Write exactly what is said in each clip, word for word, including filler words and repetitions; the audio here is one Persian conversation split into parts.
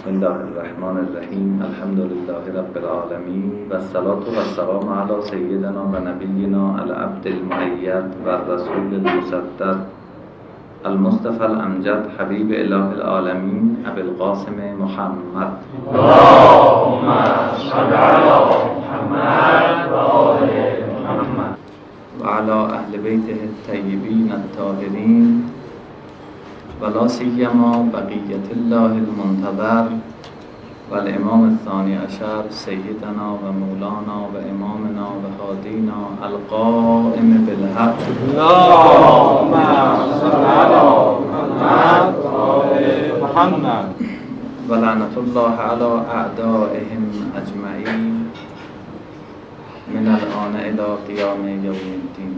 بسم الله الرحمن الرحیم. الحمد لله رب العالمین و الصلاة و السلام علی سیدنا و نبینا العبد المؤید و الرسول المصدق المصطفى الامجد حبیب اله العالمین ابی القاسم محمد. اللهم صل علی محمد و آل محمد و علی اهل بیته الطیبین الطاهرین و لا سیما بقیت الله المنتظر و الامام الثانی عشر سیدنا و مولانا و امامنا و هادینا القائم بالحق. اللهم صل علی محمد و آل محمد و لعنت الله علی اعدائهم اجمعین من الان الی قیام یوم الدین.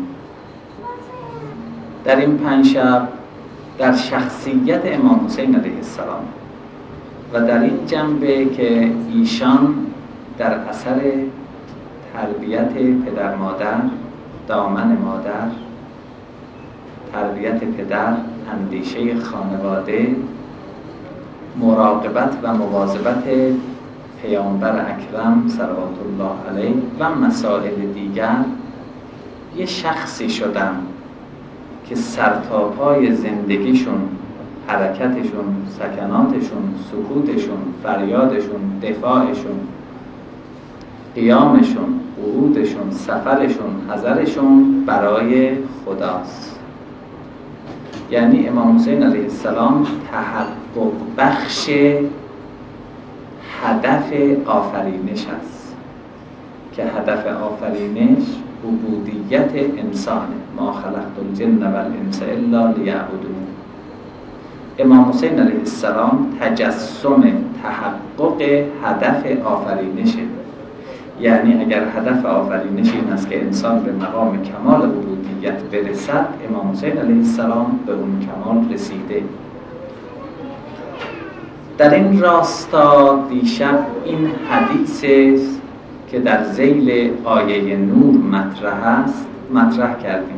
در این پنج شب در شخصیت امام حسین علیه السلام و در این جنبه که ایشان در اثر تربیت پدر مادر، دامن مادر، تربیت پدر، اندیشه خانواده، مراقبت و مواظبت پیامبر اکرم صلوات الله علیه و مسائل دیگر یه شخصی شدن که سرتاپای زندگیشون، حرکتشون، سکناتشون، سکوتشون، فریادشون، دفاعشون، قیامشون، قعودشون، سفرشون، حضرشون برای خداست. یعنی امام حسین علیه السلام تحقق بخش هدف آفرینش است که هدف آفرینش عبودیت انسانه. ما خلقت الجن و الانس الا لیعبدون. امام حسین علیه السلام تجسم تحقق هدف آفرینشه. یعنی اگر هدف آفرینش این است که انسان به مقام کمال عبودیت برسد، امام حسین علیه السلام به اون کمال رسیده. در این راستا دیشب این حدیث که در ذیل آیه نور مطرح است مطرح کردیم،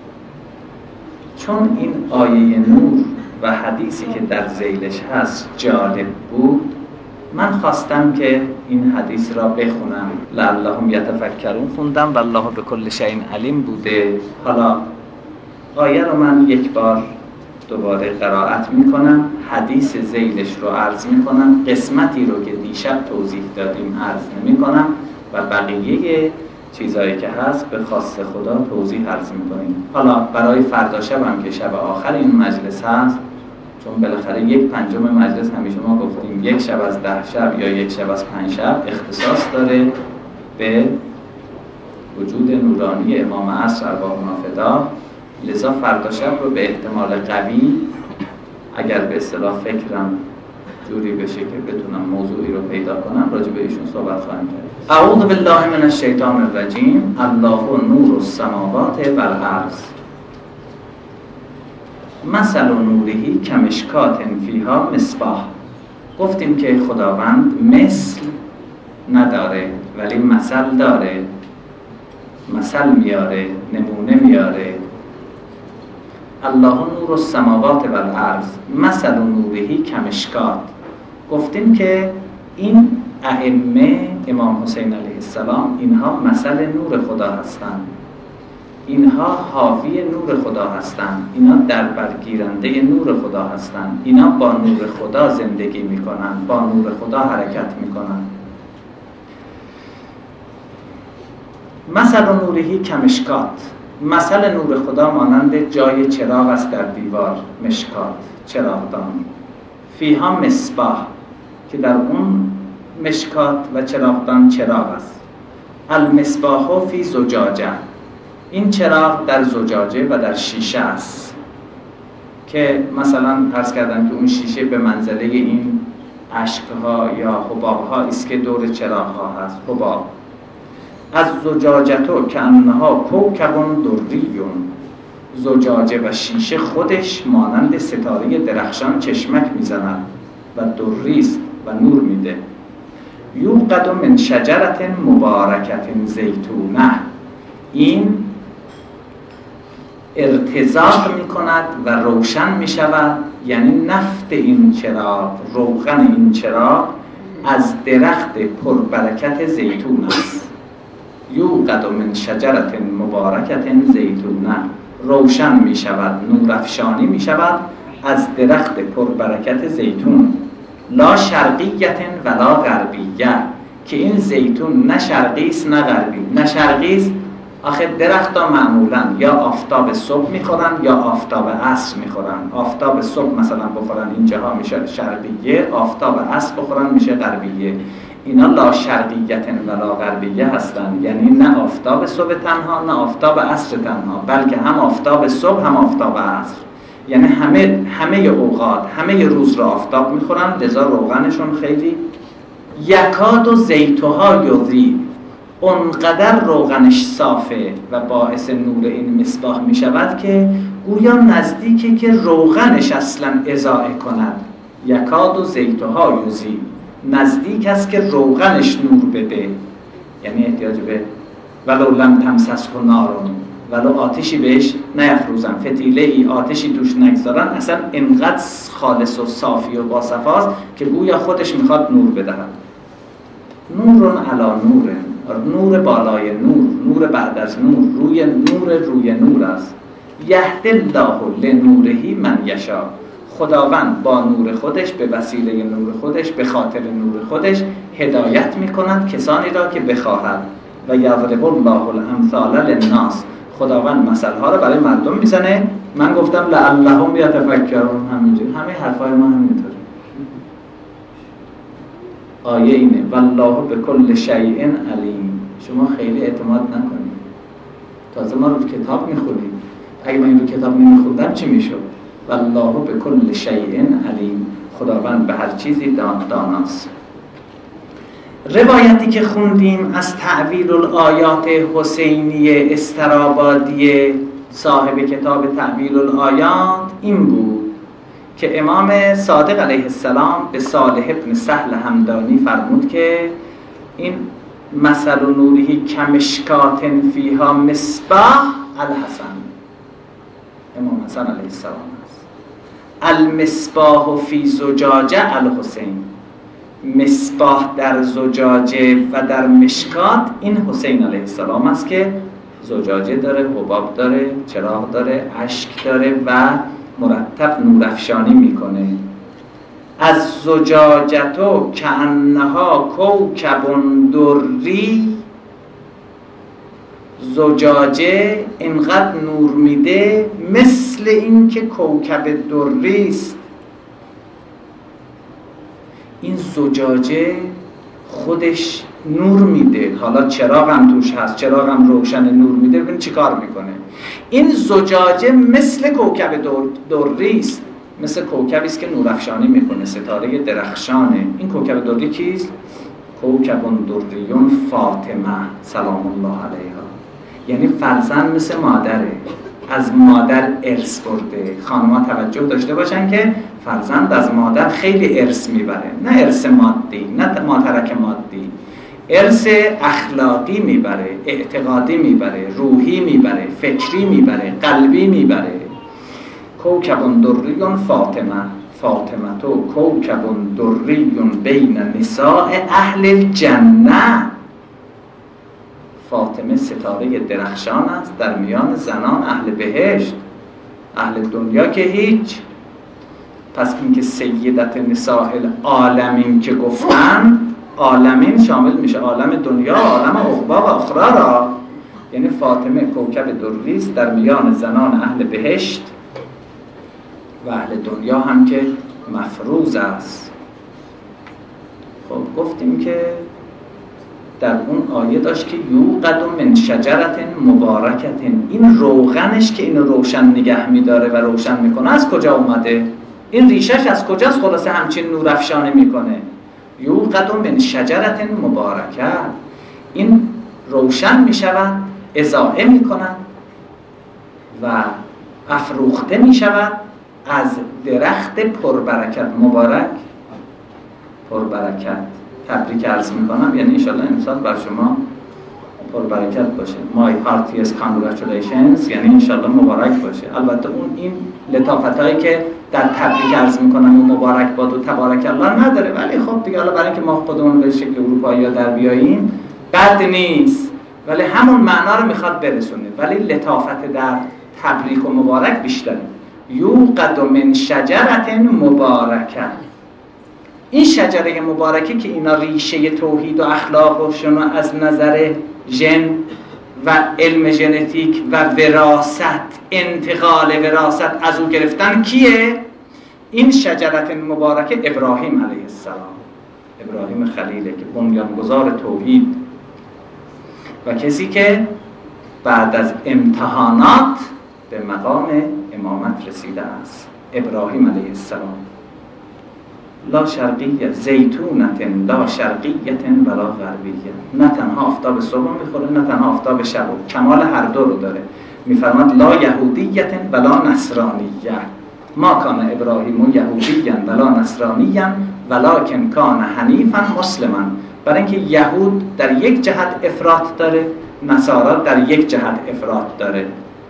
چون این آیه نور و حدیثی که در ذیلش هست جالب بود، من خواستم که این حدیث را بخونم. لعلهم یتفکرون خوندم و الله بكل شیء علیم بوده. حالا آیه رو من یک بار دوباره قرائت میکنم، حدیث ذیلش رو عرض میکنم، قسمتی رو که دیشب توضیح دادیم عرض نمیکنم و بقیه چیزایی که هست به خواست خدا توضیح عرض میکنیم. حالا برای فردا شب هم که شب آخر این مجلس هست، چون بالاخره یک پنجم مجلس همیشه ما گفتیم یک شب از ده شب یا یک شب از پنج شب اختصاص داره به وجود نورانی امام عصر ارواحنا فدا. لذا فردا شب رو به احتمال قوی اگر به اصطلاح فکرم جوری بشه که بتونم موضوعی رو پیدا کنم راجع به ایشون صحبت خواهم کرد. اعوذ بالله من الشیطان الرجیم. الله نور السماوات و الارض مثل نوره کمشکات فیها مصباح. گفتیم که خداوند مثل نداره ولی مثل داره، مثل میاره، نمونه میاره. الله نور السماوات و الارض مثل نوره کمشکات. گفتیم که این ائمه امام حسین علیه السلام اینها مثل نور خدا هستند، اینها حاوی نور خدا هستند، اینا در برگیرنده نور خدا هستند، اینا با نور خدا زندگی میکنن، با نور خدا حرکت میکنن. مثل نوره کمشکات. مثل نور خدا مانند جای چراغ است در دیوار، مشکات، چراغدان. فیها مصباح که در اون مشکات و چراغدان چراغ است. المصباح فی زجاجه. این چراغ در زجاجه و در شیشه است که مثلا فرض کردن که اون شیشه به منزله این اشکها یا حبابها است که دور چراغها هست. حباب از زجاجتو که انها کوکبون دریون. زجاجه و شیشه خودش مانند ستاره درخشان چشمک میزند و دریست و نور میده. یوقد من شجرت مبارکت زیتونه. این ارتزاق می کند و روشن می شود. یعنی نفت این چراغ، روغن این چراغ از درخت پربرکت زیتون است. یوقد من شجرة مبارکة زیتونه، روشن می شود، نورافشانی می شود از درخت پربرکت زیتون. لا شرقیت ولا غربیه، که این زیتون نه شرقی است نه غربی. نه شرقی است، آخه درخت‌ها معمولاً یا آفتاب صبح میخورن یا آفتاب عصر میخورن. آفتاب صبح مثلا بخورن اینجاها میشه شرقیه، آفتاب عصر بخورن میشه غربیه. اینا لا شرقیت ولا غربیه هستن، یعنی نه آفتاب صبح تنها نه آفتاب عصر تنها، بلکه هم آفتاب صبح هم آفتاب عصر. یعنی همه همه اوقات همه روز را آفتاب میخورن، لذا روغنشون خیلی. یکاد و زیتها یضیء، اونقدر روغنش صافه و باعث نور این مصباح می شود که گویا نزدیکه که روغنش اصلا اضاءه کند. یکاد و زیتها یضیء، نزدیک است که روغنش نور بده. یعنی احتیاج به ولو لم تمسسه نارون، ولو آتشی بهش نیفروزن، فتیله ای آتشی توش نگذارن، اصلا انقدر خالص و صافی و باصفاست که گویا خودش میخواد نور بدهد. نورون علا نور، نور بالای نور، نور بعد از نور، روی نور روی نور است. یهدی الله لنوره من یشاء، خداوند با نور خودش، به وسیله نور خودش، به خاطر نور خودش هدایت میکند کسانی را که بخواهد. و یضرب الله الامثال للناس، خداوند مثلها رو برای مردم میزنه. من گفتم لعلهم یتفکرون، همینجوری همه حرفای ما همینطوره. آیه اینه والله بكل شیء علیم. شما خیلی اعتماد نکنید، تازه ما رو کتاب میخونیم. اگه من این رو کتاب نمیخوندم چی میشد؟ والله بكل شیء علیم، خداوند به هر چیزی داناست. روایتی که خوندیم از تعویل الآیات حسینی استرابادی صاحب کتاب تعویل الآیات این بود که امام صادق علیه السلام به صالح ابن سهل همدانی فرمود که این مثل نوره کمشکات فیها مصباح الحسن، امام حسن علیه السلام است. المصباح فی زجاجه الحسین، مصباح در زجاجه و در مشکات این حسین علیه السلام است که زجاجه داره، حباب داره، چراغ داره، اشک داره و مرتب نورافشانی میکنه. از زجاجتو کانها کوکب دری، زجاجه اینقدر نور میده مثل این که کوکب دری است. این زجاجه خودش نور میده، حالا چراغ هم توش هست، چراغ هم روشن نور میده. ببین چی کار میکنه. این زجاجه مثل کوکب دری است، مثل کوکبی است که نورافشانی میکنه، ستاره درخشانه. این کوکب دری کیست؟ کوکب دریون فاطمه سلام الله علیها، یعنی فرزند مثل مادره، از مادر ارث برده. خانم‌ها توجه داشته باشن که فرزند از مادر خیلی ارث میبره، نه ارث مادی، نه ماترک مادی، ارث اخلاقی میبره، اعتقادی میبره، روحی میبره، فکری میبره، قلبی میبره. کوکب دریون فاطمه، فاطمه تو کوکب دریون بین نساء اهل الجنه، فاطمه ستاره درخشان است در میان زنان اهل بهشت. اهل دنیا که هیچ. پس اینکه سیدت نساء العالمین که گفتن، عالمین شامل میشه عالم دنیا، عالم عقبی و اخرى را. یعنی فاطمه کوکب دری است در میان زنان اهل بهشت و اهل دنیا هم که مفروض است. خب گفتیم که در اون آیه داشت که یوقد من شجرة مبارکة، این روغنش که اینو روشن نگه میداره و روشن میکنه از کجا اومده؟ این ریشش از کجاست خلاصه همچین نور افشانه میکنه؟ یوقد من شجرة مبارکه، این روشن میشود، اضاءه میکنن و افروخته میشود از درخت پربرکت. مبارک پربرکت. تبریک عرض میکنم، یعنی انشالله امسال بر شما پربرکت باشه. My heartiest congratulations یعنی انشالله مبارک باشه. البته اون این لطافتایی که در تبریک عرض میکنم و مبارک باد و تبارک الله نداره، ولی خب دیگه حالا برای اینکه ما خودمون به شکل اروپایی ها در بیاییم بد نیست، ولی همون معنا رو میخواد برسونه، ولی لطافت در تبریک و مبارک بیشتره. یوقد من شجرة مبارکه، این شجره مبارکه که اینا ریشه توحید و اخلاقشون از نظر ژن و علم ژنتیک و وراثت، انتقال وراثت از او گرفتن کیه؟ این شجره مبارکه ابراهیم علیه السلام، ابراهیم خلیله که بنیانگذار توحید و کسی که بعد از امتحانات به مقام امامت رسیده است. ابراهیم علیه السلام لا شرقیه زیتونت لا شرقیه ولا غربیه، نه تنها آفتاب صبح میخوره نه تنها آفتاب شب، کمال هر دو رو داره. میفرماد لا یهودیه ولا نصرانیه، ما کان ابراهیم یهودیا ولا نصرانیا ولکن کان حنیفا مسلما. برای اینکه یهود در یک جهت افراط داره، نصارا در یک جهت افراط داره،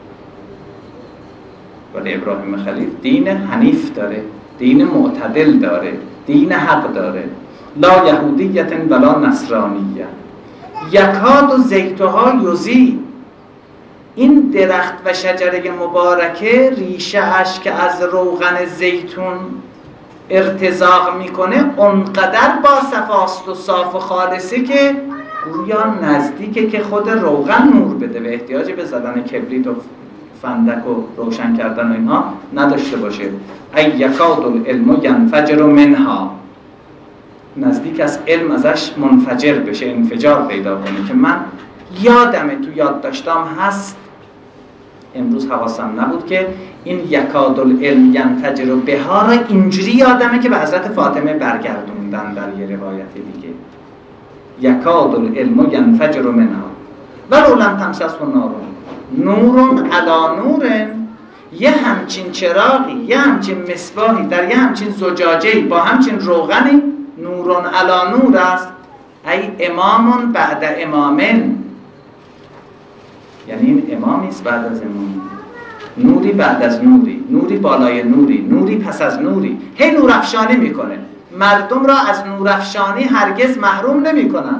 ولی ابراهیم خلیل دین حنیف داره، دین معتدل داره، دین حق داره. لا یهودیت ولا نصرانیه. یکاد زیتها یزی، این درخت و شجره مبارکه ریشه اش که از روغن زیتون ارتزاق میکنه اونقدر با صفاست و صاف و خالصه که گویا نزدیکه که خود روغن نور بده و احتیاج به زدن کبریت و فندک و روشن کردن و اینها نداشته باشه. ای یکاد العلم ینفجر منها، نزدیک از علم ازش منفجر بشه، انفجار پیدا کنه. که من یادمه تو یاد داشتم هست، امروز حواسم نبود که این یکاد العلم ینفجر بها را اینجوری یادمه که به حضرت فاطمه برگردوندن در یه روایت دیگه. یکاد العلم ینفجر منها ولو لم تمسسه نار نورون علی نورن، یه همچین چراغی، یه همچین مصباحی در یه همچین زجاجه‌ای با همچین روغنی نورون علی نور است. ای امامون بعد امامن، یعنی این امامی است بعد از امام، نوری بعد از نوری، نوری بالای نوری، نوری پس از نوری، هی نورافشانی میکنه، مردم را از نورافشانی هرگز محروم نمیکنن.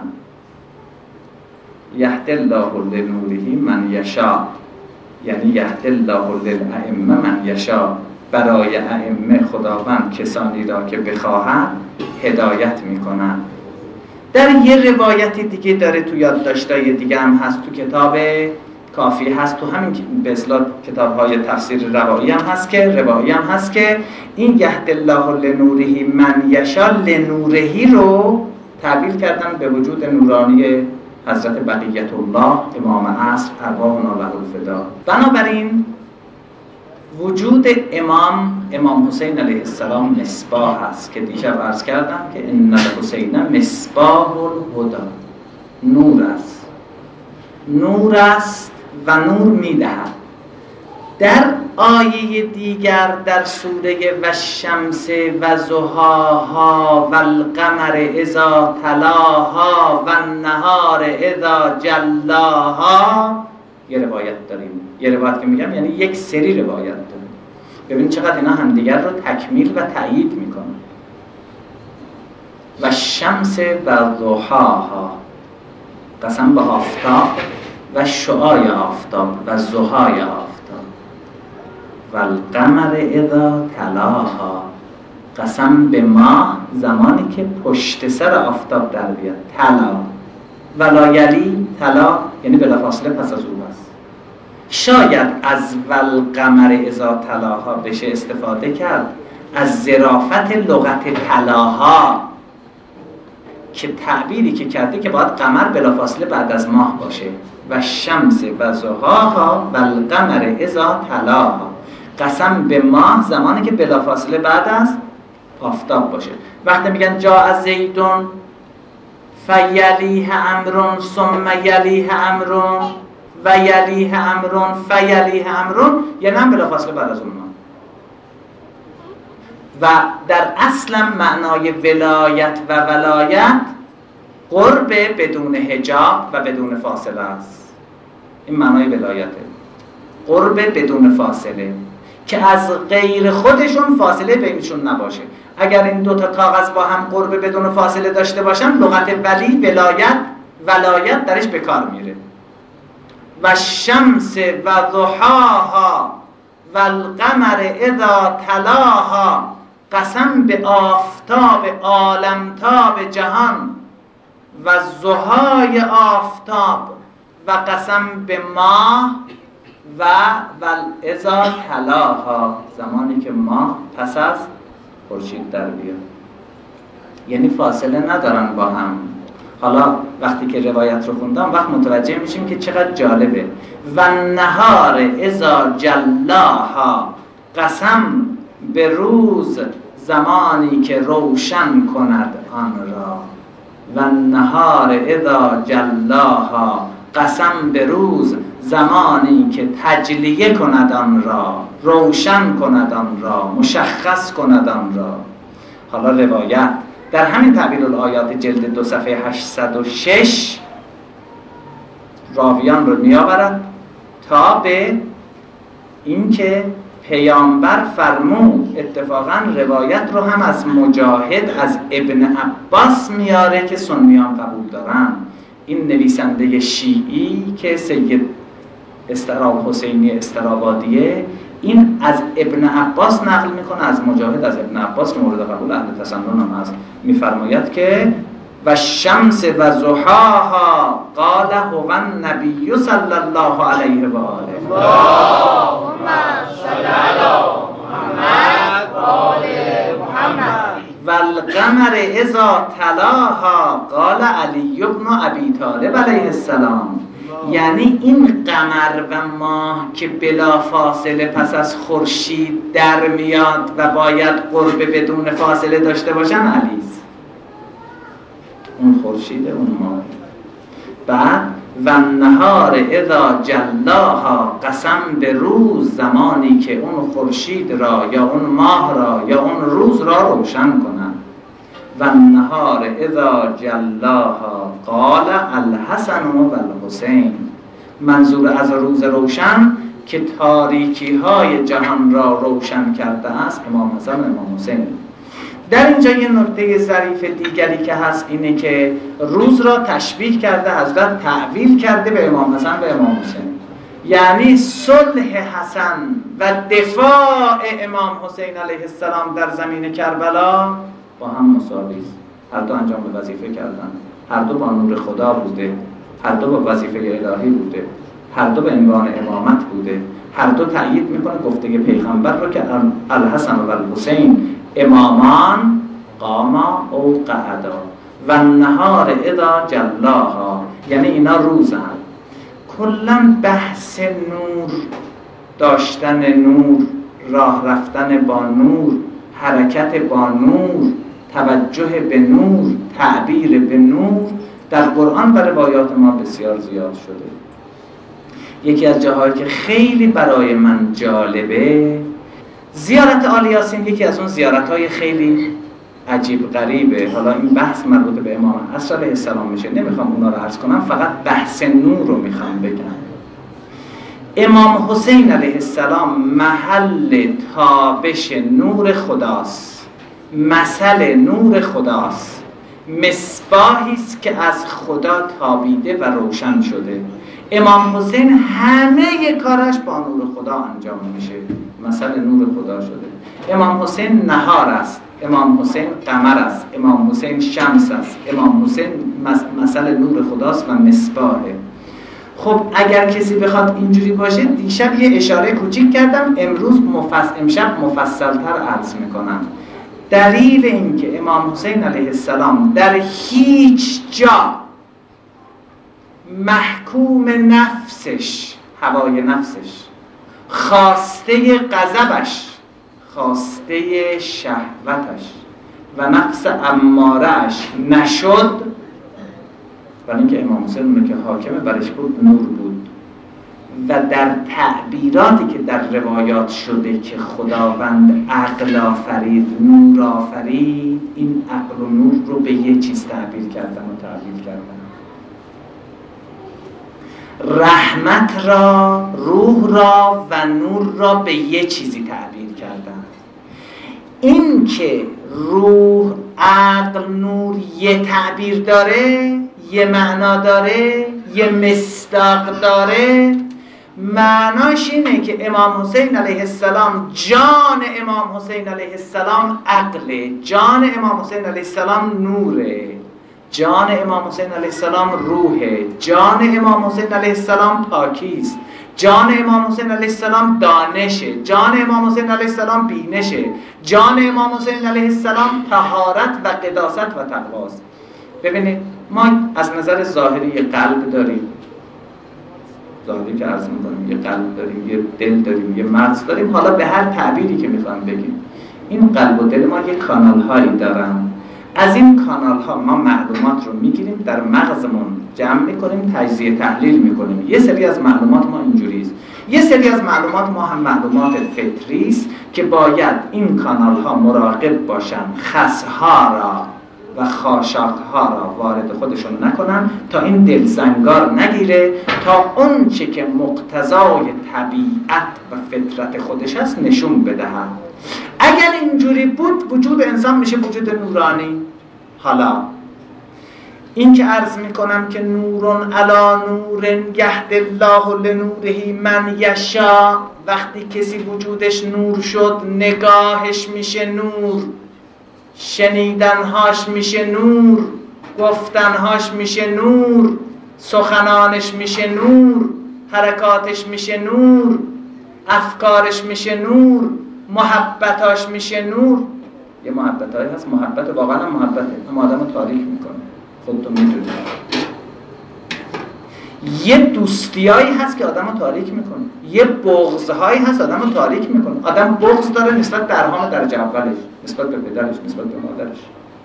یهدی الله لنوره من یشاء، یعنی یهدی الله للائمه من یشاء، برای ائمه خداوند کسانی را که بخواهد هدایت میکنن. در یه روایت دیگه داره، تو یادداشتای دیگه هم هست، تو کتاب کافی هست، تو همین به اصطلاح کتاب‌های تفسیر روایی هم هست که روایی هم هست که این یهدی الله لنوره من یشاء، لنوره رو تعبیر کردن به وجود نورانی حضرت بقیت الله امام عصر ارواحنا له الفدا. بنابراین وجود امام امام حسین علیه السلام مصباح است که دیشب عرض کردم که ان الحسین مصباح الهدی، نور است، نور است و نور میدهد. در آیه دیگر در سوره و الشمس و ضحاها و القمر اذا تلاها و النهار اذا جلاها، یه روایت داریم، یه روایت که میگم یعنی یک سری روایت داریم. ببین چقدر اینا همدیگر رو تکمیل و تأیید میکنن. و الشمس و ضحاها، قسم به آفتاب و شعاع آفتاب و ضحای آفتاب. و القمر اذا تلاها، قسم به ماه زمانی که پشت سر آفتاب در بیاد. تلا ولا یلی، تلا یعنی بلافاصله پس از او است. شاید از والقمر اذا تلاها بشه استفاده کرد از ظرافت لغت تلاها، که تعبیری که کرده که باید قمر بلافاصله بعد از ماه باشه. و شمس و ضحاها و القمر اذا تلاها، قسم به ماه زمانی که بلافاصله بعد از آفتاب باشه. وقتی میگن جا از زیدون فیلیه امرون ثم یلیه امرون و یلیه امرون فیلیه امرون، یعنی هم بلافاصله بعد از اون ماه. و در اصل معنای ولایت و ولایت قرب بدون حجاب و بدون فاصله است. این معنای ولایته، قرب بدون فاصله، که از غیر خودشون فاصله بینشون نباشه. اگر این دوتا کاغذ با هم قرب بدون فاصله داشته باشن، لغت ولی ولایت ولایت درش به کار میره. و شمس و ضحاها و القمر اذا تلاها، قسم به آفتاب عالمتاب جهان و ضحای آفتاب، و قسم به ماه و اذا تلاها، زمانی که ماه پس از خورشید در بیاد. یعنی فاصله ندارن با هم. حالا وقتی که روایت رو خوندم وقت متوجه میشیم که چقدر جالبه. و نهار اذا جلاها، قسم به روز زمانی که روشن کند آن را. و نهار اذا جلاها، قسم به روز زمانی که تجلیه کند آن را، روشن کند آن را، مشخص کند آن را. حالا روایت در همین تعبیر الآیات جلد دو صفحه هشتصد و شش راویان رو میآورد تا به اینکه پیامبر فرمود. اتفاقا روایت رو هم از مجاهد از ابن عباس میاره که سنیان قبول دارن. این نویسنده شیعی که سید استراب حسینی استرابادیه، این از ابن عباس نقل میکنه، از مجاهد از ابن عباس که مورد قبول اهل تسنن هم هست، میفرماید که و شمس و ضحاها قال هو النبی صلی الله علیه و آله. اللهم صل علی محمد و آل محمد. و القمر اذا تلاها قال علی بن ابی طالب علیه السلام. یعنی این قمر و ماه که بلا فاصله پس از خورشید در میاد و باید قرب بدون فاصله داشته باشن، علیست. اون خورشیده، اون ماه. بعد و نهار اذا جلاها، قسم به روز زمانی که اون خورشید را یا اون ماه را یا اون روز را روشن کنن. و نهار اذا جلاها قال الحسن و الحسین. منظور از روز روشن که تاریکی های جهان را روشن کرده است امام حسن و امام حسین. در اینجا یه نکته ظریف دیگری که هست اینه که روز را تشبیه کرده، حضرت تعویل کرده به امام حسن و امام حسین. یعنی صلح حسن و دفاع امام حسین علیه السلام در زمین کربلا با هم مساوی است. هر دو انجام به وظیفه کردن، هر دو با نور خدا بوده، هر دو با وظیفه الهی بوده، هر دو به عنوان امامت بوده، هر دو تأیید میکنه گفته پیغمبر رو که الحسن و الحسین امامان قاما او قعدا و نهار اذا جلاها، یعنی اینا روزن. کلا بحث نور، داشتن نور، راه رفتن با نور، حرکت با نور، توجه به نور، تعبیر به نور در قرآن و روایات ما بسیار زیاد شده. یکی از جاهایی که خیلی برای من جالبه، زیارت آل یاسین یکی از اون زیارت‌های خیلی عجیب غریبه. حالا این بحث مربوط به امام عصر علیه السلام میشه، نمیخوام اونا رو عرض کنم، فقط بحث نور رو میخوام بگم. امام حسین علیه السلام محل تابش نور خداست، مثل نور خداست، مصباحی است که از خدا تابیده و روشن شده. امام حسین همه کارش با نور خدا انجام میشه، مثل نور خدا شده. امام حسین نهار است، امام حسین قمر است، امام حسین شمس است، امام حسین مثل نور خداست و مصباحه. خب اگر کسی بخواد اینجوری باشه، دیشب یه اشاره کوچیک کردم، امروز مفصل امشب مفصل‌تر عرض میکنم. دلیل اینکه امام حسین علیه السلام در هیچ جا محکوم نفسش، هوای نفسش، خواسته غضبش، خواسته شهوتش و نفس اماره‌اش نشد، ولی اینکه امام حسین اونه که حاکم برش بود نور بود. و در تعبیراتی که در روایات شده که خداوند عقل آفرید، نور آفرید، این عقل و نور رو به یه چیز تعبیر کردن و تعبیر کردن. رحمت را، روح را و نور را به یه چیزی تعبیر کردن. این که روح، عقل، نور یه تعبیر داره، یه معنا داره، یه مصداق داره، معناش اینه که امام حسین علیه السلام، جان امام حسین علیه السلام عقله، جان امام حسین علیه السلام نوره، جان امام حسین علیه السلام روحه، جان امام حسین علیه السلام پاکیست، جان امام حسین علیه السلام دانشه، جان امام حسین علیه السلام بینشه، جان امام حسین علیه السلام طهارت و قداست و تقواست. ببینید ما از نظر ظاهری یه قلب داریم، ظاهری که عرض می‌کنیم یه قلب داریم، یه دل داریم، یه مغز داریم، حالا به هر تعبیری که می‌خوام بگیم این قلب و دل ما یه کانال‌هایی دارن. از این کانال‌ها ما معلومات رو می‌گیریم، در مغزمون جمع می‌کنیم، تجزیه تحلیل می‌کنیم. یه سری از معلومات ما اینجوریست، یه سری از معلومات ما هم معلومات فطری است که باید این کانال‌ها مراقب باشن خس‌ها را و خاشاک‌ها را وارد خودشون نکنن تا این دلزنگار نگیره، تا اون چه که مقتضای طبیعت و فطرت خودش است نشون بدهد. اگر اینجوری بود وجود انسان میشه وجود نورانی. حالا این که عرض میکنم که نورون علا نورن یهد الله لنوره من یشاء، وقتی کسی وجودش نور شد نگاهش میشه نور، شنیدنهاش میشه نور، گفتنهاش میشه نور، سخنانش میشه نور، حرکاتش میشه نور، افکارش میشه نور، محبتاش میشه نور. یه محبتایی هست، محبت واقعا هم محبته، اما آدم رو تاریک میکنه، خودتون میدونید. یه دوستیایی هست که آدم رو تاریک میکنه، یه بغضهایی هست آدم رو تاریک میکنه. آدم بغض داره نسبت به ارحام درجه اولش، نسبت به پدرش، نسبت به مادرش.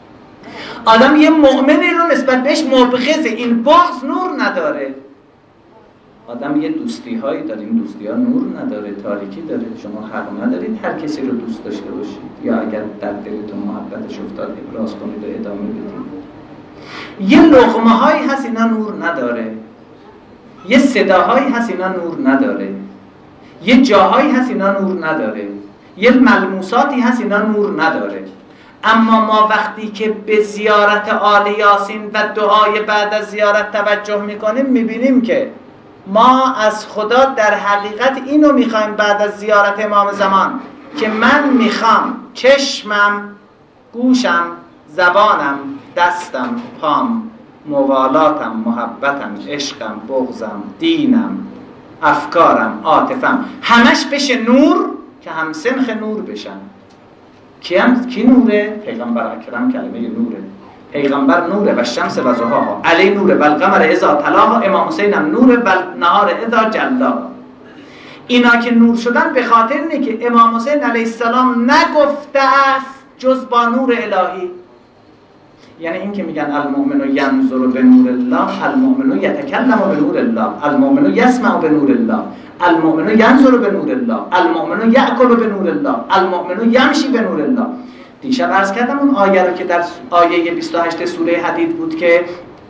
آدم یه مؤمنی رو نسبت بهش مبغضه، این بغض نور نداره. آدم یه دوستی هایی داره، این دوستی ها نور نداره، تاریکی داره. شما حق ندارید هر کسی رو دوست داشته باشید، یا اگر در دلتون محبتش افتاد ابراز کنید و ادامه بدید. یه لقمه هایی هست اینا نور نداره، یه صداهایی هست اینا نور نداره، یه جاهایی هست اینا نور نداره، یه ملموساتی هست اینا نور نداره. اما ما وقتی که به زیارت آل یاسین و دعای بعد از زیارت توجه میکنیم میبینیم که ما از خدا در حقیقت اینو میخوایم بعد از زیارت امام زمان، که من میخوام چشمم، گوشم، زبانم، دستم، پام، موالاتم، محبتم، عشقم، بغضم، دینم، افکارم، عاطفم همش بشه نور که هم سنخ نور بشن. کی هم کی نوره؟ پیغمبر اکرم کلمه نوره. پیغمبر نوره و شمس و ضحاها، علی نوره و القمر اذا تلاها، امام حسین هم نوره و نهار اذا جلاها. اینا که نور شدن به خاطر اینه که امام حسین علیه السلام نگفته است جز با نور الهی. یعنی این که میگن المؤمن ینظر به نور الله، المؤمن یتکلم به نور الله، المؤمن یسمع به نور الله، المؤمن ینظر به نور الله، المؤمن یأکل به نور الله، المؤمن یمشی به نور الله. دیشب عرض کردم اون آیه رو که در آیه بیست و هشت سوره حدید بود که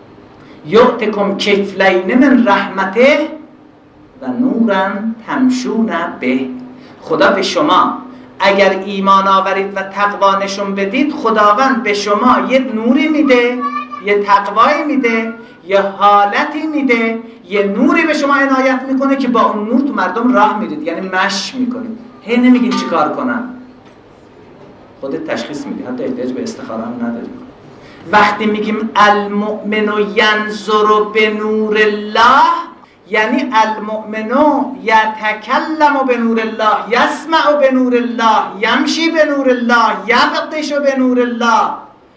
یؤتکم کفلین من رحمته و نورا تمشون به. خدا به شما اگر ایمان آورید و تقوا نشون بدید، خداوند به شما یه نوری میده، یه تقوایی میده، یه حالتی میده، یه نوری به شما عنایت میکنه که با اون نور تو مردم راه میرید، یعنی مشی میکنید. هی نمیگین چی کار کنم، خودت تشخیص میدی، حتی احتیاج به استخاره هم نداری. وقتی میگیم المؤمن ینظر به نور الله، یعنی المؤمن یتکلم به نور الله، یسمع به نور الله، یمشی به نور الله، یبطش به نور الله.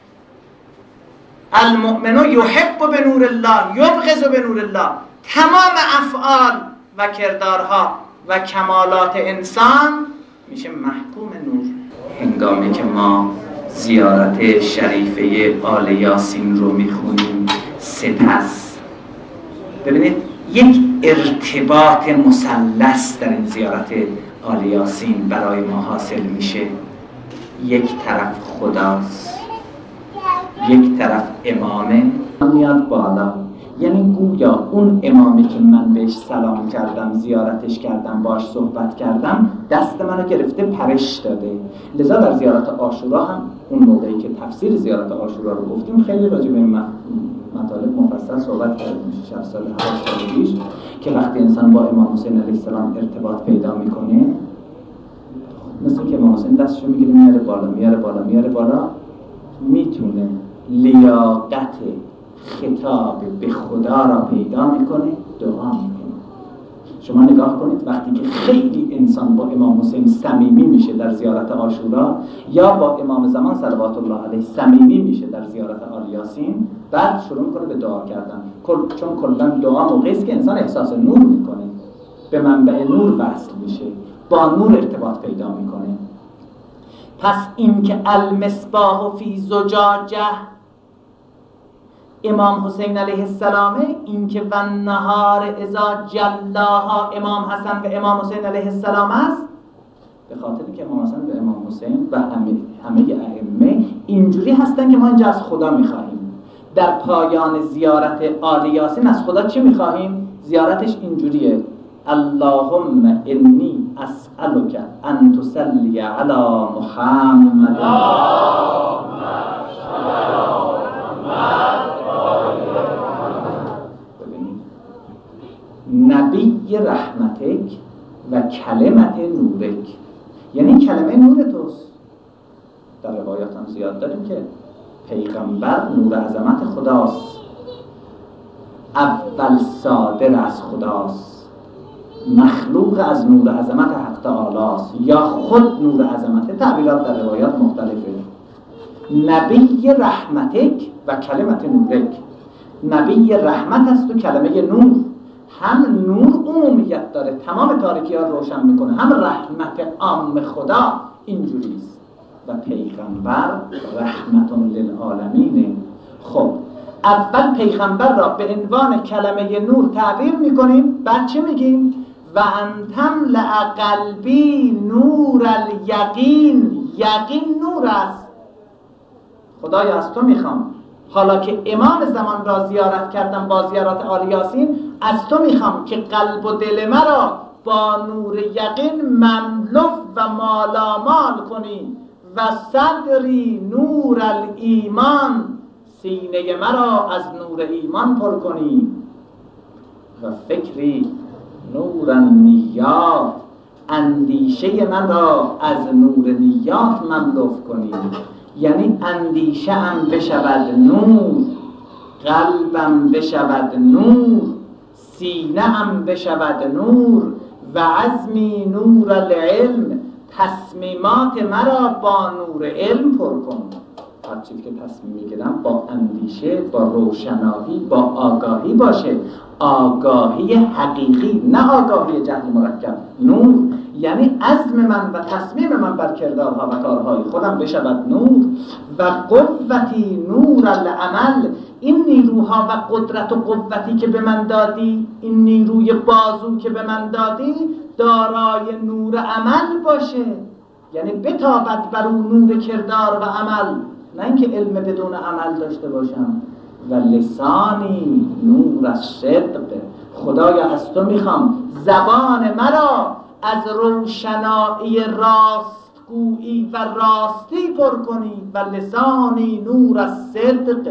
المؤمن یحب به نور الله، یبغض به نور الله. تمام افعال و کردارها و کمالات انسان میشه محکوم نور. هنگامی که ما زیارت شریفه آل یاسین رو میخونیم، سپس ببینید یک ارتباط مثلث در این زیارت آل یاسین برای ما حاصل میشه. یک طرف خداست، یک طرف امامه میاد بالا، یعنی گویا اون امامی که من بهش سلام کردم، زیارتش کردم، باش صحبت کردم، دست منو گرفته پرش داده. لذا در زیارت عاشورا هم اون موقعی که تفسیر زیارت عاشورا رو گفتیم خیلی راجع به این مطالب مفصل صحبت کردیم شش سال هشت سال پیش، که وقتی انسان با امام حسین علیه السلام ارتباط پیدا میکنه، مثل که امام حسین دستشو میگیره میاره بالا میاره بالا میاره بالا، میتونه لیاقت خطاب به خدا را پیدا میکنه، دعا میکنه. شما نگاه کنید وقتی که خیلی انسان با امام حسین صمیمی میشه در زیارت عاشورا، یا با امام زمان صلوات الله علیه صمیمی میشه در زیارت آل یاسین، بعد شروع میکنه به دعا کردن، چون کلا دعا موقعی است که انسان احساس نور میکنه، به منبع نور وصل میشه، با نور ارتباط پیدا میکنه. پس این که المصباح فی زجاجه امام حسین علیه السلام، این که و نهار اذا جلاها امام حسن و امام حسین علیه السلام است، به خاطر که امام حسن و امام حسین و همه همه ائمه اینجوری هستن که ما اینجا از خدا میخواهیم. در پایان زیارت آل یاسین از خدا چی میخواهیم؟ زیارتش اینجوریه: اللهم انی اسألک ان تصلی علی محمد نبی رحمتک و کلمت نورک، یعنی کلمه نور توست. در روایات هم زیاد داریم که پیغمبر نور عظمت خداست، اول صادر از خداست، مخلوق از نور عظمت حق تعالی است، یا خود نور عظمت. تعبیرات در روایات مختلفه. نبی رحمتک و کلمت نورک، نبی رحمت است و کلمه نور. هم نور عمومیت داره، تمام تاریکی ها روشن میکنه، هم رحمت عام خدا اینجوریست و پیغمبر رحمت للعالمین. خب اول پیغمبر را به عنوان کلمه نور تعبیر میکنیم، بعد چه میگیم؟ و انتم لقلبی نور الیقین، یقین نور است. خدایا از تو میخوام حالا که امام زمان را زیارت کردم با زیارت آل یاسین، از تو میخوام که قلب و دل مرا با نور یقین مملو و مالامال کنی و صدری نور الایمان، سینه مرا از نور ایمان پر کنی و فکری نور النیات، اندیشه من را از نور نیات مملو کنی. یعنی اندیشه ام بشود نور، قلبم بشود نور، سینه ام بشود نور و عزمی نور العلم، تصمیمات مرا با نور علم پر کن. هر چیزی که تصمیم میگیرم با اندیشه، با روشنایی، با آگاهی باشه، آگاهی حقیقی، نه آگاهی جهل مرکب. نور یعنی عزم من و تصمیم من بر کردارها و کارهای خودم بشود نور. و قوتی نور العمل، این نیروها و قدرت و قوتی که به من دادی، این نیروی بازو که به من دادی، دارای نور عمل باشه، یعنی بتابد بر اون نور کردار و عمل، نه اینکه علم بدون عمل داشته باشم. و لسانی نور الصدق، خدایا از تو میخوام زبان مرا از روشنایی راستگویی و راستی پر کنی. و لسانی نور الصدق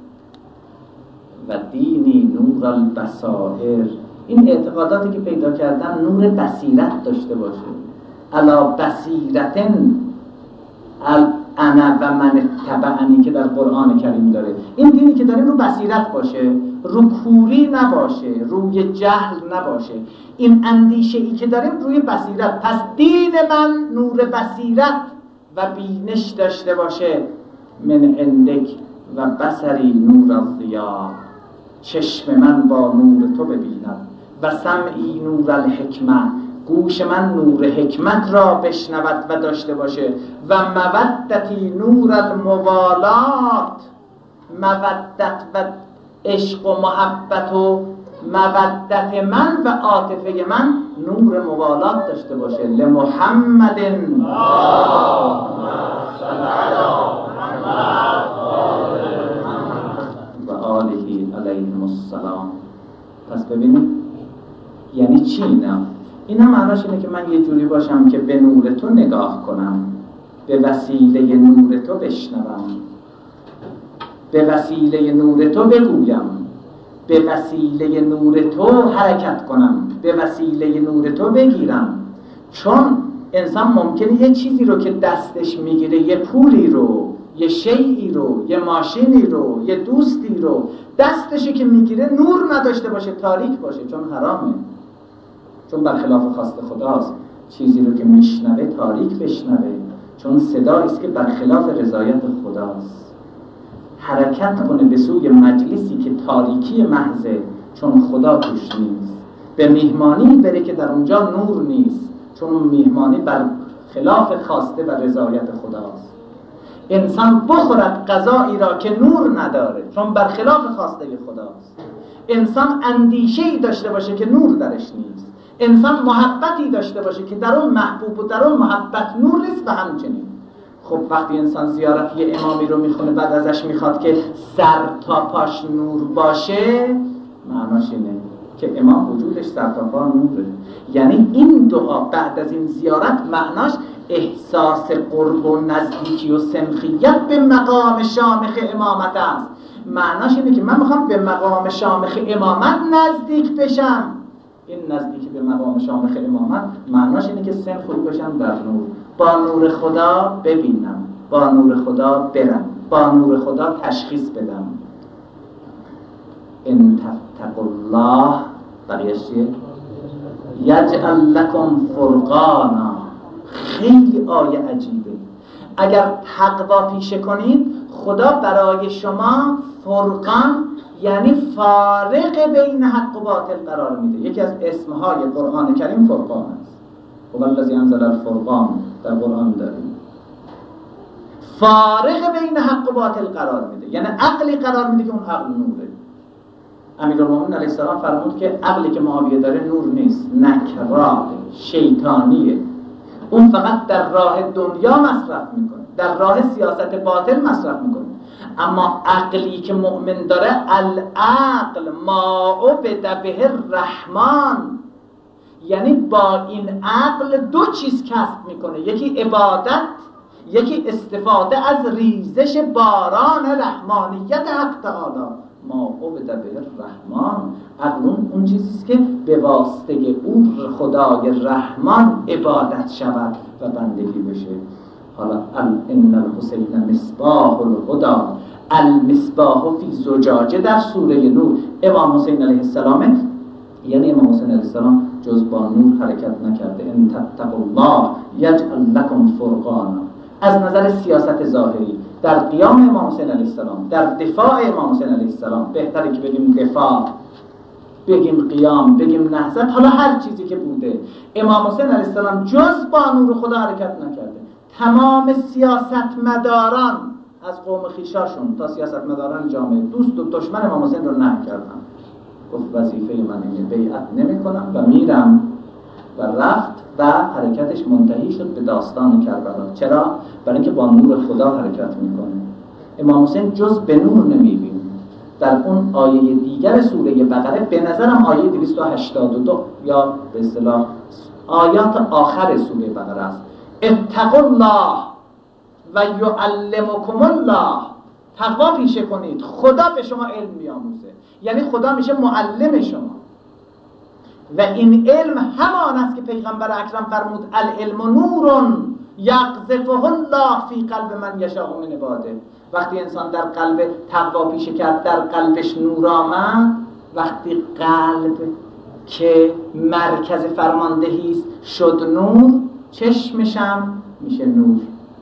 و دینی نور البصائر، این اعتقاداتی که پیدا کردن نور بصیرت داشته باشه. الا بصیرتن انا و من اتبعنی که در قرآن کریم داره. این دینی که داریم رو بصیرت باشه، رو کوری نباشه، روی جهل نباشه. این اندیشه ای که داریم روی بصیرت. پس دین من نور بصیرت و بینش داشته باشه. من عندک و بصری نور الضیا، چشم من با نور تو ببیند. و سمعی نور الحکمه، گوش من نور حکمت را بشنود و داشته باشه. و مودتی نور الموالات، مودت و عشق و محبت و مودت من و عاطفه من نور موالات داشته باشه. لمحمد اللهم صل علی محمد. آله علیهم السلام. پس ببینید یعنی چی اینا؟ اینا معناش اینه که من یه جوری باشم که به نور تو نگاه کنم، به وسیله نور تو بشنوم، به وسیله نور تو بگویم، به وسیله نور تو حرکت کنم، به وسیله نور تو بگیرم. چون انسان ممکنه یه چیزی رو که دستش میگیره، یه پولی رو، یه شیئی رو، یه ماشینی رو، یه دوستی رو، دستشی که میگیره نور نداشته باشه، تاریک باشه، چون حرامه، چون برخلاف خواست خداست. چیزی رو که میشنوه تاریک بشنوه، چون صدایی است که برخلاف رضایت خداست. حرکت کنه به سوی مجلسی که تاریکی محضه، چون خدا توش نیست. به میهمانی بره که در اونجا نور نیست، چون اون میهمانی بر خلاف خواسته و رضایت خداست. انسان بخورد غذایی را که نور نداره، چون بر خلاف خواسته خداست. انسان اندیشه‌ای داشته باشه که نور درش نیست. انسان محبتی داشته باشه که در اون محبوب و در اون محبت نور نیست و همچنین. خب وقتی انسان زیارت یه امامی رو میخونه، بعد ازش میخواد که سر تا پاش نور باشه، معناش اینه که امام وجودش سر تا پا نوره. یعنی این دعا بعد از این زیارت معناش احساس قرب و نزدیکی و سمخیت به مقام شامخ امامت است. معناش اینه که من میخوام به مقام شامخ امامت نزدیک بشم. این نزدیکی به مقام شامخ امامت معناش اینه که سن خوب بشم در نور، با نور خدا ببینم، با نور خدا برم، با نور خدا تشخیص بدم. ان تتقوا الله، بقیه‌اش چیه؟ یجعل لکم فرقانا. خیلی آیه عجیبه. اگر تقوا پیشه کنید، خدا برای شما فرقان یعنی فارق بین حق و باطل قرار میده. یکی از اسمهای قرآن کریم فرقان است. هو الذی انزل الفرقان در قرآن داریم. فارق بین حق و باطل قرار میده، یعنی عقلی قرار میده که اون عقل نوره. امیرالمومنین علیه السلام فرمود که عقلی که معاویه داره نور نیست، نکرا، شیطانیه. اون فقط در راه دنیا مصرف میکنه، در راه سیاست باطل مصرف میکنه. اما عقلی که مؤمن داره، العقل ما عبد به الرحمن، یعنی با این عقل دو چیز کسب میکنه، یکی عبادت، یکی استفاده از ریزش باران رحمانیت حق تعالی. ما عبد به الرحمن، عقل اون چیزیست که به واسطه او خدای رحمان عبادت شود و بندگی بشه. حالا ان الحسین مصباح الهدى، المصباح فی زجاجه در سوره نور. امام حسین علیه السلام، یعنی امام حسین علیه السلام جز با نور حرکت نکرده. ان تتقوا الله یجعل لکم فرقانا. از نظر سیاست ظاهری در قیام امام حسین علیه السلام، در دفاع امام حسین علیه السلام، بهتره که بگیم دفاع، بگیم قیام، بگیم نهضت، حالا هر چیزی که بوده، امام حسین علیه السلام جز با نور خدا حرکت نکرده. تمام سیاستمداران از قوم خویشاشون تا سیاستمداران جامعه، دوست و دشمن امام حسین رو نه کردن. گفت وظیفه من اینه، بیعت نمی کنم و میرم. و رفت و حرکتش منتهی شد به داستان کربلا. چرا؟ برای اینکه با نور خدا حرکت میکنه. امام حسین جز به نور نمیبینه. در اون آیه دیگر سوره بقره، به نظرم آیه دویست و هشتاد و دو یا به اصطلاح آیات آخر سوره بقره است. اتقوا الله و یعلمکم الله. تقوا پیشه کنید، خدا به شما علم میآموزه. یعنی خدا میشه معلم شما. و این علم همان است که پیغمبر اکرم فرمود العلم نور یقذفه الله فی قلب من یشاء من عباده. وقتی انسان در قلب تقوا پیشه کرد، در قلبش نور آمد. وقتی قلب که مرکز فرماندهی است شد نور، چشمشم میشه نور،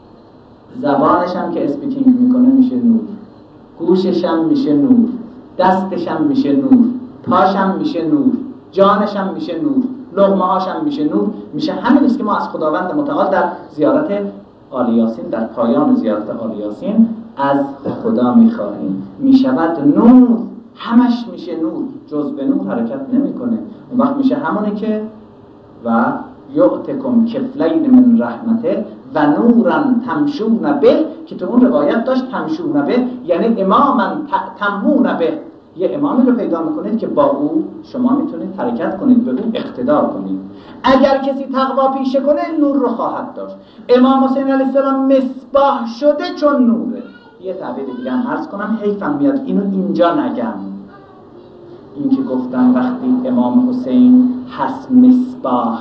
زبانشم که اسپیکینگ میکنه میشه نور، گوششم میشه نور، دستشم میشه نور، پاشم میشه نور، جانشم میشه نور، لقمه هاشم میشه نور. میشه همین است که ما از خداوند متعال در زیارت آل یاسین، در پایان زیارت آل یاسین از خدا میخواهیم. میشود نور، همش میشه نور، جز به نور حرکت نمیکنه. اون وقت میشه همونی که و یعطکم کفلین من رحمته و نورا تمشون به، که تو اون روایت داشت تمشون به یعنی اماما تمون به، یه امامی رو پیدا میکنید که با او شما میتونید حرکت کنید، به او اقتدا کنید. اگر کسی تقوا پیشه کنه نور رو خواهد داشت. امام حسین علیه السلام مصباح شده چون نوره. یه تعبیر دیگه هم عرض کنم، حیفم میاد اینو اینجا نگم، این که گفتم وقتی امام حسین هست مصباح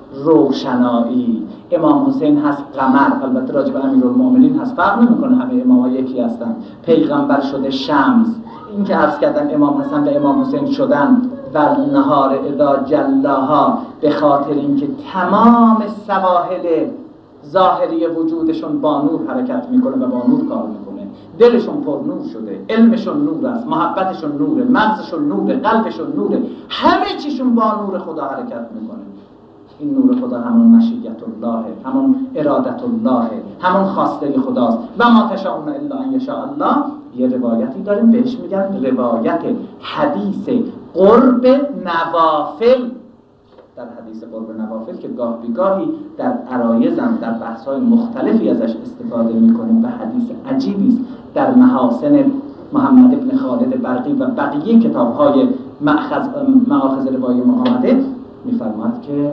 روشنایی، امام حسین هست قمر، البته راجع به امیرالمومنین هست، فرق نمیکنه، همه امام‌ها یکی هستن، پیغمبر شده شمس. این که عرض کردم امام حسن و امام حسین شدن و نهار اذا جلاها به خاطر اینکه تمام سواحل ظاهری وجودشون با نور حرکت میکنه و با نور کار میکنه، دلشون پر نور شده، علمشون نور است، محبتشون نوره، مغزشون نوره، قلبشون نوره، همه چیشون با نور خدا حرکت میکنه. این نور خدا همون مشیت الله، همون ارادت الله، همون خواسته خداست. و ما تشاءون الا ان یشاء الله. یه روایتی داریم بهش میگن روایت حدیث قرب نوافل. در حدیث قرب نوافل که گاه بیگاهی در عرایزم در بحث‌های مختلفی ازش استفاده میکنیم و حدیث عجیبی است، در محاسن محمد ابن خالد برقی و بقیه کتاب‌های مأخذ مآخذ روایی آمده، میفرماد که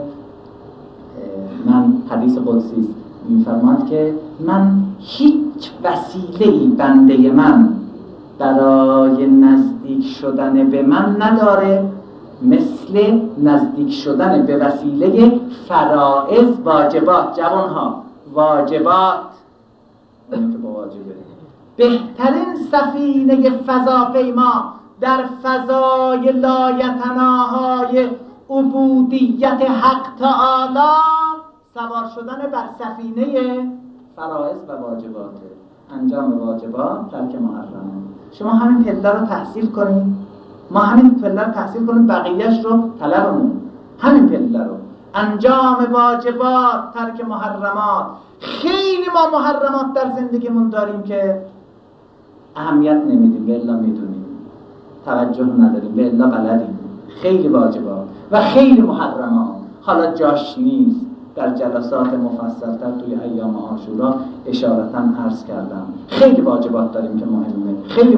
من حدیث قدسی است، میفرماد که من هیچ وسیله‌ای بنده من برای نزدیک شدن به من نداره مثل نزدیک شدن به وسیله فرائض واجبات. جوانها واجبات اون که با واجبه، بهترین سفینه فضاپیما در فضای لایتناهای عبودیت حق تعالی سوار شدن بر سفینه فرائض و واجبات، انجام واجبات، ترک محرمات. شما همین پله رو تحصیل کنید، ما همین پله رو تحصیل کنیم، بقیهش رو طلبمون همین پله رو، انجام واجبات، ترک محرمات. خیلی ما محرمات در زندگیمون داریم که اهمیت نمیدیم، به الا میدونیم، توجه نداریم، به الا بلدیم. خیلی واجبات و خیلی محرمات حالا جاش نیست. در جلسات مفصل‌تر توی ایام عاشورا اشارتاً عرض کردم، خیلی واجبات داریم که مهمه، خیلی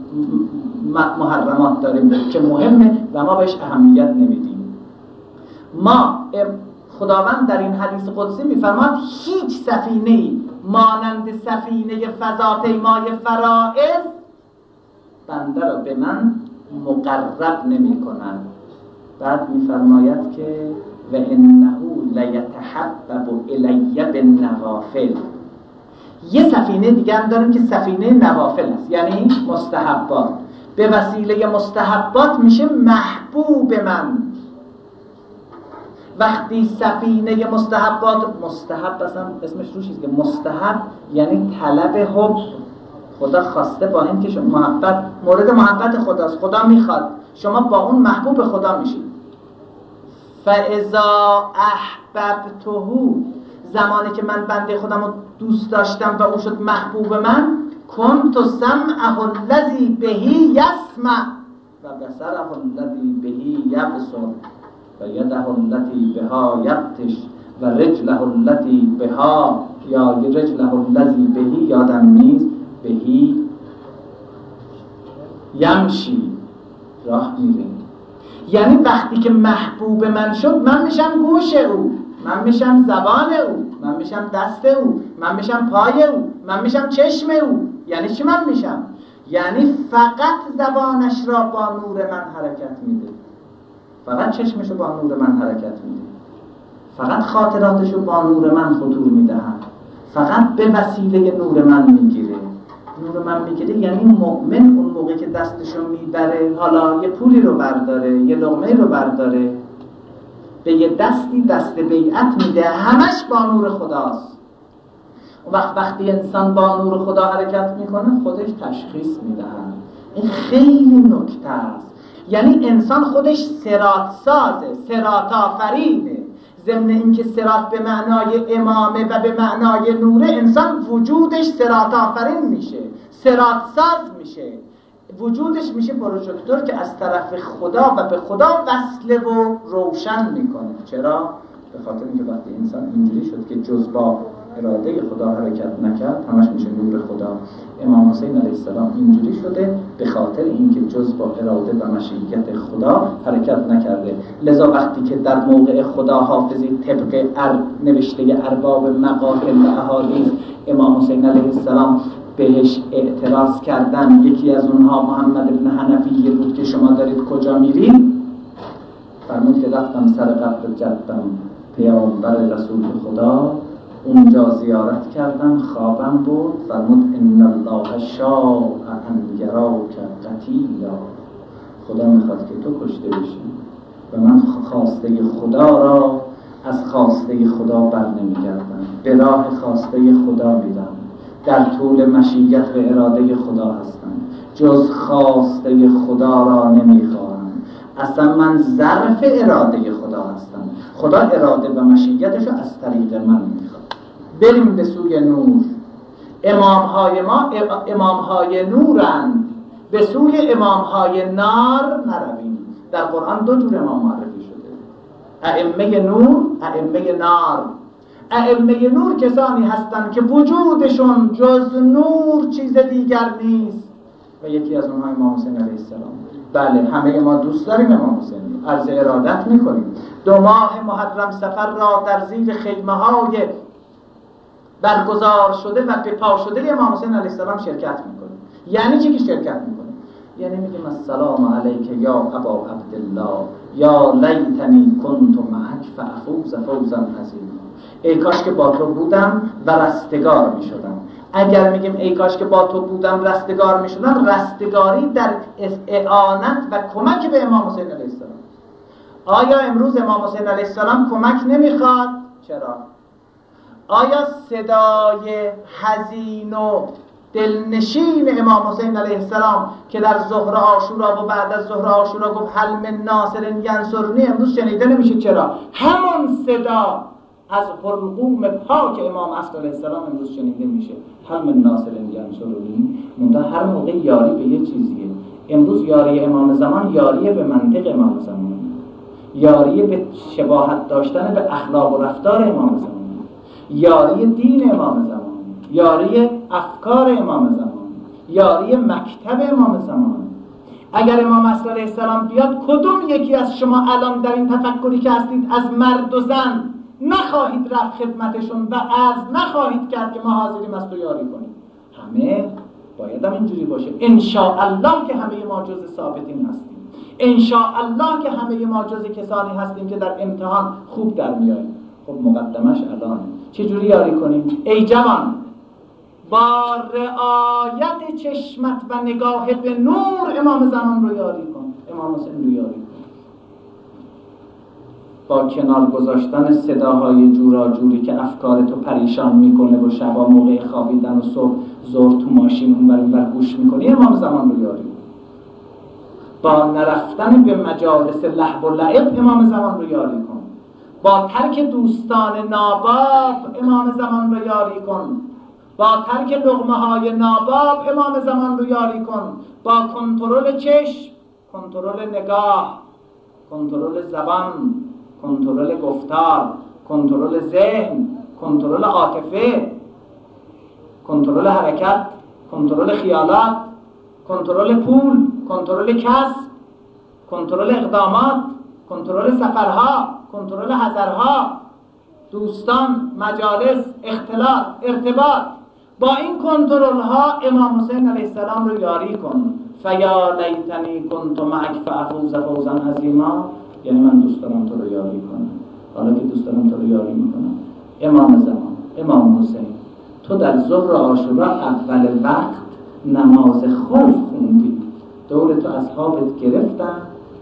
محرمات داریم که مهمه و ما بهش اهمیت نمیدیم. ما خداوند در این حدیث قدسی میفرماد هیچ سفینه‌ای مانند سفینه فضاپیمای فرائض بنده را به من مقرب نمی کنند. بعد میفرماید که و انه لیتحبب الی بالنوافل. یه سفینه دیگه هم داریم که سفینه نوافل است، یعنی مستحبات. به وسیله مستحبات میشه محبوب من. وقتی سفینه مستحبات، مستحب اصلا اسمش روشیست که مستحب یعنی طلب حب، خدا خواسته با این که شما محبت مورد محبت خداست، خدا میخواد شما با اون محبوب خدا میشید. فاذا احببته، زمانی که من بنده خودم رو دوست داشتم و او شد محبوب من، کنت سمعه الذی به یسمع و بصره الذی به یبصر و یده التي بها یبطش و رجله التي بها یا رجله الذی به یادم نیست بهی یمشی، راه میره. یعنی وقتی که محبوب من شد، من میشم گوش او، من میشم زبان او، من میشم دست او، من میشم پای او، من میشم چشم او. یعنی چی من میشم؟ یعنی فقط زبانش را با نور من حرکت میده، فقط چشمش رو با نور من حرکت میده، فقط خاطراتش رو با نور من خطور میدهن، فقط به وسیله نور من میگیره. نور من میگیره یعنی مؤمن اون موقع که دستشو میبره، حالا یه پولی رو برداره، یه لقمه رو برداره، به یه دستی دست بیعت میده، همش با نور خداست. اون وقت وقتی انسان با نور خدا حرکت میکنه خودش تشخیص میدهن. این خیلی نکته است. یعنی انسان خودش صراط سازه، صراط آفرینه. ضمن اینکه صراط به معنای امامه و به معنای نوره، انسان وجودش صراط آفرین میشه، صراط ساز میشه، وجودش میشه پروژکتور که از طرف خدا و به خدا وصله و روشن میکنه. چرا؟ به خاطر اینکه وقتی انسان اینجوری شد که جز با اراده خدا حرکت نکرد همش میشه نور خدا. امام حسین علیه السلام اینجوری شده به خاطر اینکه جز با اراده و مشیت خدا حرکت نکرده. لذا وقتی که در موقع خدا حافظی طبق ار نوشته ارباب مقاهل و احادیث امام حسین علیه السلام بهش اعتراض کردن، یکی از اونها محمد بن حنفیه بود که شما دارید کجا میرید؟ فرمود که رفتم سر قبر جدم پیامبر رسول خدا، اونجا زیارت کردم، خوابم بود. فرمود ان الله شاء ان یراک قتیلا، خدا میخواد که تو کشته بشی و من خواسته خدا را از خواسته خدا بر نمیگردم، به راه خواسته خدا میرم، در طول مشیت و اراده خدا هستم، جز خواسته خدا را نمیخواهم، اصلا من ظرف اراده خدا هستم، خدا اراده و مشیتش رو از طریق من میخواد. بریم به سوی نور. امام های ما امام های نورند، به سوی امام های نار نرویم. در قرآن دو جور امام معرفی شده، ائمه نور، ائمه نار. ائمه نور کسانی هستند که وجودشون جز نور چیز دیگر نیست و یکی از اونها امام حسین علیه السلام. بله همه ما دوست داریم امام حسین، عرض ارادت میکنیم. دو ماه محرم سفر را در زیر خیمه های برگزار شده و به پا شده امام حسین علیه السلام شرکت میکنیم. یعنی چی که شرکت میکنیم؟ یعنی میگیم السلام علیک یا ابا عبدالله یا لیتنی کنت معک فافوز فوزا عظیما. ای کاش که با تو بودم و رستگار میشدم. اگر میگیم ای کاش که با تو بودم رستگار میشدم، رستگاری در اعانت و کمک به امام حسین علیه السلام. آیا امروز امام حسین علیه السلام کمک نمیخواد؟ چرا؟ آیا صدای حزین و دلنشین امام حسین علیه السلام که در ظهر عاشورا و بعد از ظهر عاشورا گفت هل من ناصر ینصرنی امروز شنیده نمیشه؟ چرا؟ همون صدا از حلقوم پاک امام عصر علیه السلام امروز شنیده میشه، هل من ناصر ینصرنی. منتها هر موقع یاری به یه چیزیه. امروز یاری امام زمان یاری به منطق امام زمان، یاری به شباهت داشتن به اخلاق و رفتار امام زمان، یاری دین امام زمان، یاری افکار امام زمان، یاری مکتب امام زمان. اگر امام عصر علیه السلام بیاد، کدوم یکی از شما الان در این تفکری که هستید از مرد و زن نخواهید رفت خدمتشون و عرض نخواهید کرد که ما حاضریم از تو یاری کنیم؟ همه باید هم اینجوری باشه. انشاءالله که همه ما جز ثابتین هستیم، انشاءالله که همه ما جز کسانی هستیم که در امتحان خوب در میاییم. خب مقدمش الان چجوری یاری کنیم؟ ای جوان، با رعایت چشمت و نگاه به نور امام زمان رو یاری کن، امام حسین رو یاری کن. با کنار گذاشتن صداهای جورا جوری که افکارتو پریشان میکنه و شبا موقع خوابیدن و صبح زور تو ماشین اونور اونور گوش میکنی، امام زمان رو یاری کن. با نرفتن به مجالس لهو و لعب امام زمان رو یاری کن. با ترک دوستان ناباب امام زمان رو یاری کن. با ترک لقمه های ناباب امام زمان رو یاری کن. با کنترل چشم، کنترل نگاه، کنترل زبان، کنترل گفتار، کنترل ذهن، کنترل عاطفه، کنترل حرکت، کنترل خیالات، کنترل پول، کنترل کسب، کنترل اقدامات، کنترل سفرها، کنترل حضرها، دوستان، مجالس، اختلاط، ارتباط. با این کنترل ها امام حسین علیه السلام رو یاری کن. فیا لیتنی کنت معک فافوز فوزا عظیما. یعنی من دوست دارم تو رو یاری کنم. حالا که دوست دارم تو رو یاری میکنم، امام زمان، امام حسین، تو در ظهر عاشورا اول وقت نماز خوف خوندی، دور تو اصحابت گرفتن،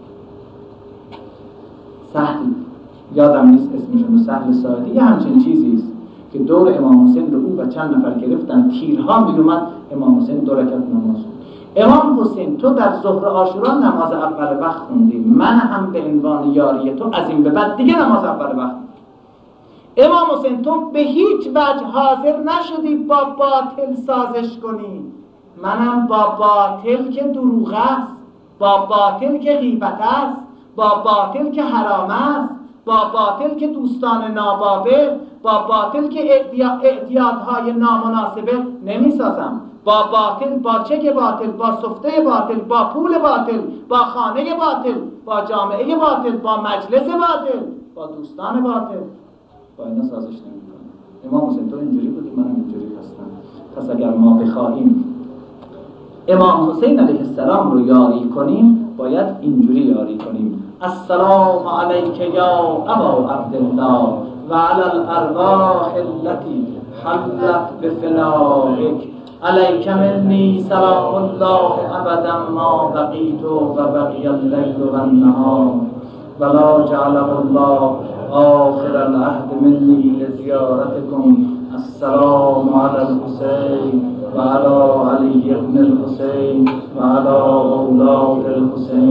سهل، یادم نیست اسمشون، سهل ساعدی یه همچین چیزیست که دور امام حسین رو او و چند نفر گرفتن، تیرها میومد، امام حسین دو رکعت نماز. امام حسین تو در ظهر عاشورا نماز اول وقت خوندی، من هم به عنوان یاری تو از این به بعد دیگه نماز اول وقت. امام حسین تو به هیچ وجه حاضر نشدی با باطل سازش کنی، منم با باطل که دروغ است، با باطل که غیبت است، با باطل که حرام است، با باطل که دوستان نابابه، با باطل که اعتیادهای نامناسبه نمیسازم. با باطل، با چک باطل، با سفته باطل، با پول باطل، با خانه باطل، با جامعه باطل، با مجلس باطل، با دوستان باطل، با اینا سازش نمی‌کنم. امام حسین تو اینجوری بودی، منم اینجوری هستم. پس اگر ما بخواهیم امام حسین علیه السلام رو یاری کنیم، باید اینجوری یاری کنیم: السلام علیک یا ابا عبدالله و علی الارواح التي حلت بفنائک، علیک منی سلام الله ابدا ما بقیت و بقی اللیل و النهار ولا جعله الله آخر العهد منی لزیارتکم. السلام علی الحسین و علی علی ابن الحسین و علی اولاد الحسین